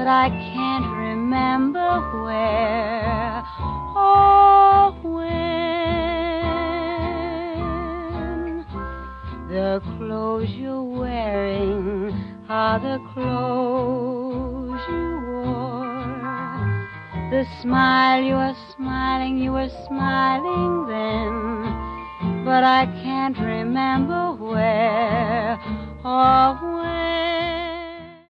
but I can't remember where or when. The clothes you're wearing are the clothes you wore. The smile you were smiling then, but I can't remember where or when.